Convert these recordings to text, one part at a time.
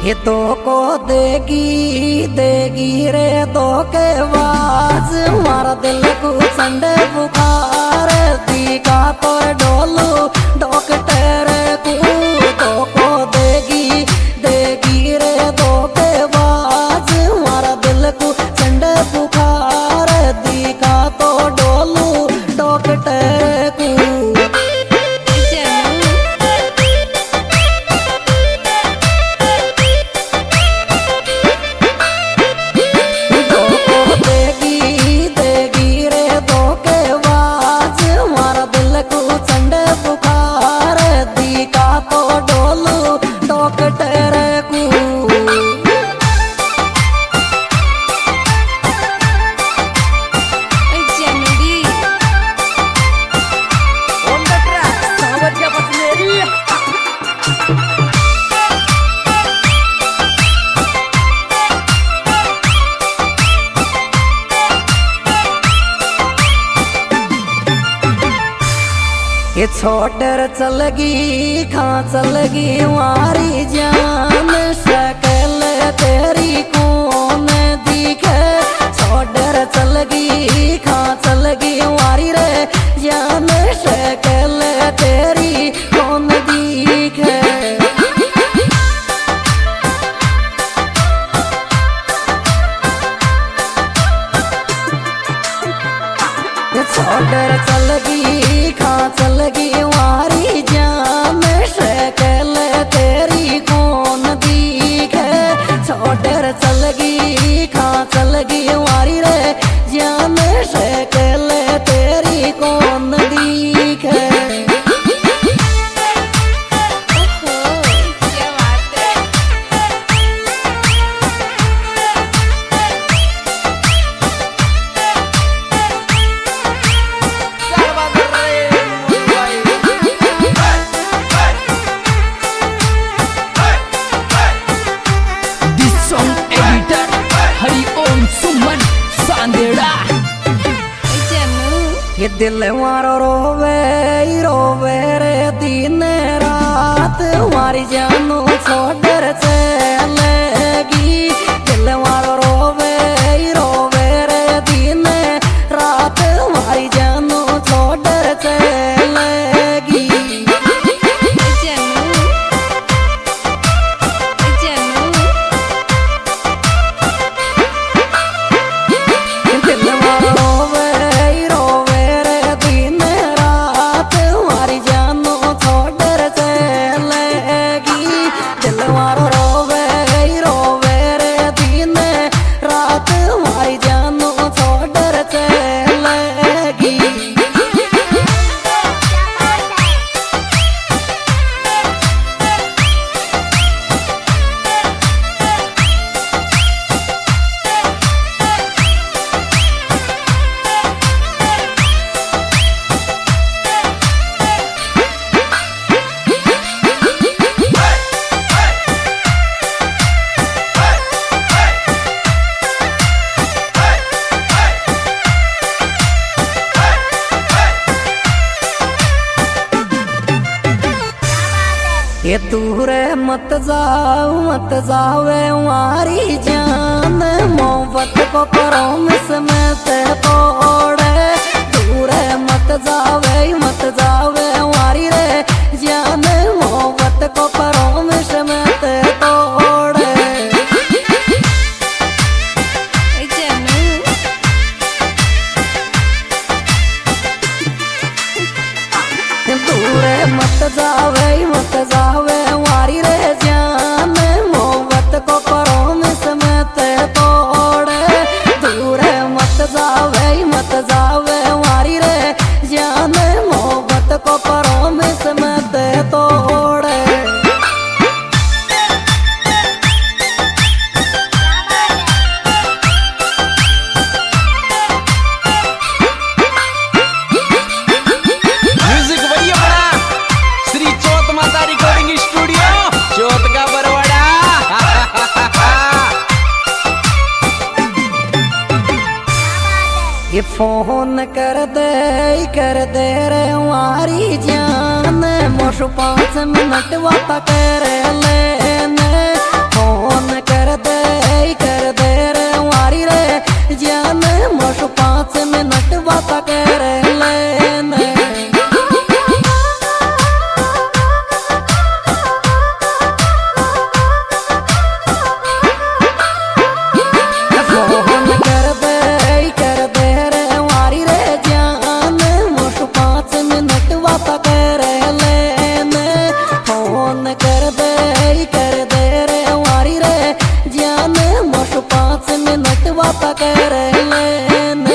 ये तो को देगी देगी रे तो के आवाज हमारा दिल को संडे बुखार दिखा तो डोलू डॉक्टर को देगी देगी रे तो के आवाज हमारा दिल को संडे बुखार दिखा तो डोलू डॉक्टर को। ये छोटर चलगी खां चलगी हमारी जान शक्ल तेरी कौन दिखे छोटर चलगी खां चलगी हमारी रे जान शक्ल तेरी कौन दिखे। छोटर चलगी खां चलगी हमारी जान शक्ल तेरी कौन दिखे छोटर चलगी खां चलगी हमारी रे जान शक्ल तेरी कौन दिखे। ये दिल मारो रोवे रोवे रे दिन रात हमारी जानू छोड़ चलेगी दिल मारो रोवे रोवे रे दिन रात हमारी जानू छोड़ चलेगी। ये दूर मत जावे हमारी जान मोहब्बत को करो मिस में ते तोड़े दूर मत जावे हमारी रे जान मोहब्बत को करो मिस में ते तोड़े। दूर मत जावे हमारी रे जान मोहब्बत को करो मिस में ते तोड़े दूर मत जावे हमारी रे जान मोहब्बत को करो मिस में ते तोड़े। ये फोन कर दे रे हमारी जान मोशु 5 मिनट वाता कर लेने फोन दे रे वारी रे जान मोश 5 मिनट बात कर लेने फोन कर दे रे वारी रे जान मोश 5 मिनट बात कर लेने फोन कर दे रे वारी रे जान मोश 5 मिनट बात कर लेने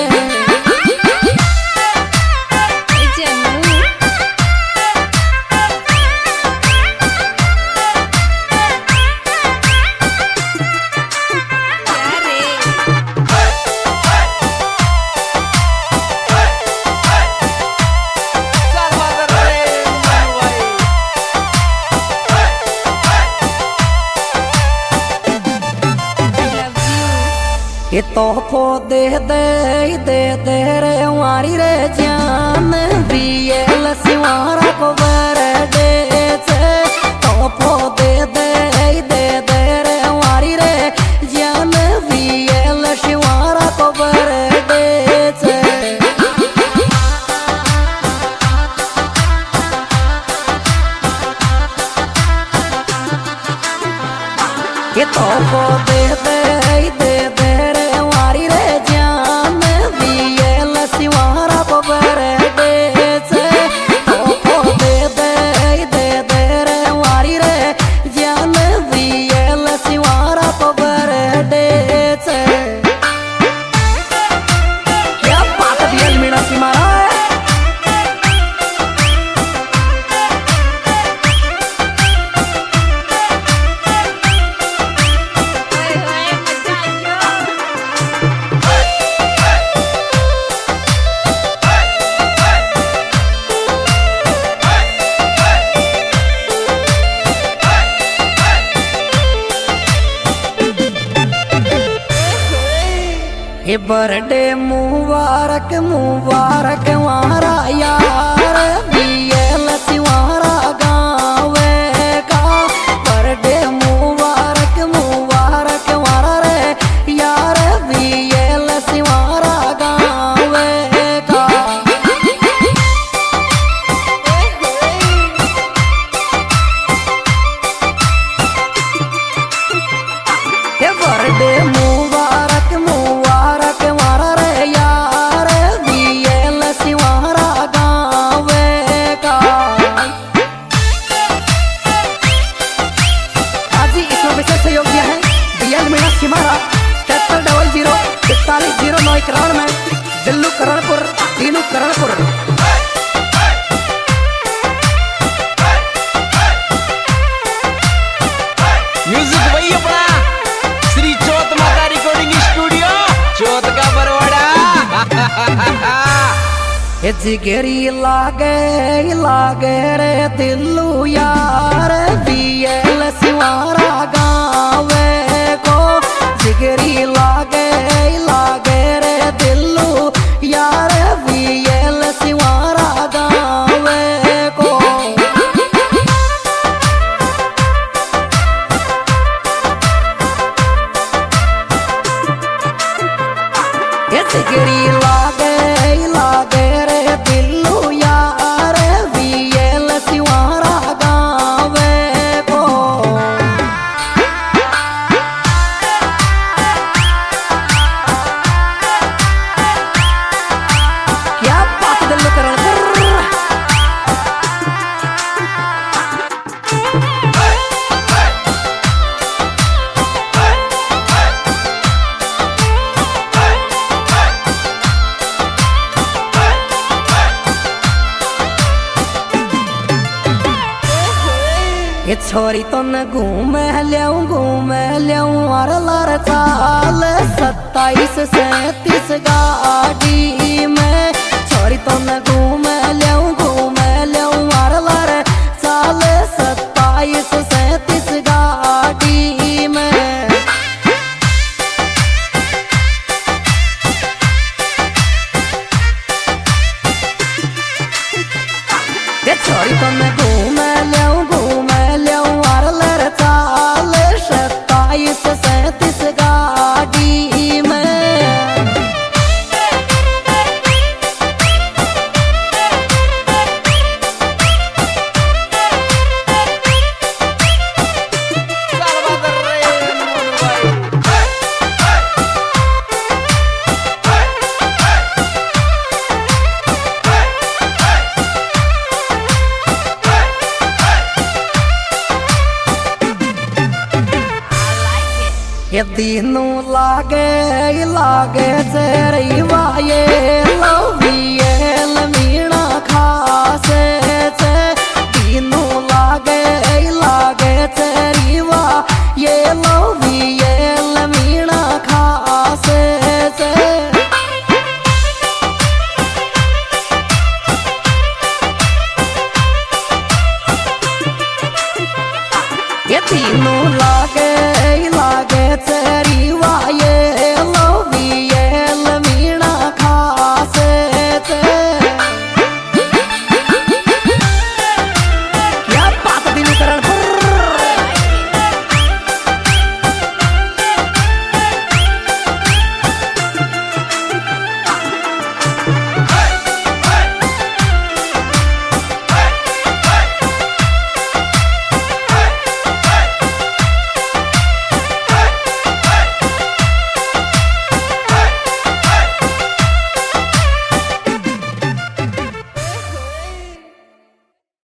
ये तोहफो दे रे वारी रे जान भी लसिवारा को बरडे से तोहफो दे रे वारी रे जान भी लसिवारा को बरडे से ये तोहफो दे रे वारी रे जान भी लसिवारा को बरडे से तोहफो दे रे वारी रे जान भी लसिवारा को बरडे से क्या बात दियल मीणा सिमारा ये बर्थडे मुबारक मुबारक वारा यार भी लसिवारा गावे का बर्थडे मुबारक मुबारक वारा रे यार भी लसिवारा गावे का ये बर्थडे मुबारक मुबारक वारा रे यार भी लसिवारा गावे का आज ही इसमें विशेष सहयोग दिया है बीएल मीणा सिमारा 7300 करण में दिल्लू करणपुर तीनू करणपुर म्यूजिक वही अपना श्री चौथ माता रिकॉर्डिंग स्टूडियो चौथ का बरवाड़ा ये जिगरी लागे रे दिल्लू यार भी लसिवारा गावे को जिगरी लागे रे दिल्लू यार भी लसिवारा गावे को जिगरी लागे रे दिल्लू यार भी लसिवारा गावे को क्या बात दिल्लू करण ये छोरी तो न घूम लियाऊं और लर चाल 27 37 गाड़ी में छोरी तो न घूम लियाऊं और लर चाल 27 37 गाड़ी में ये छोरी तो न घूम लियाऊं और लर चाल 27 37 गाड़ी ये दिनों लागे लागे चेरीवा ये लविए लमीना खासे चे दिनों लागे लागे चेरीवा ये लविए लमीना खासे चे ये तीनों लागे लागे चेरीवा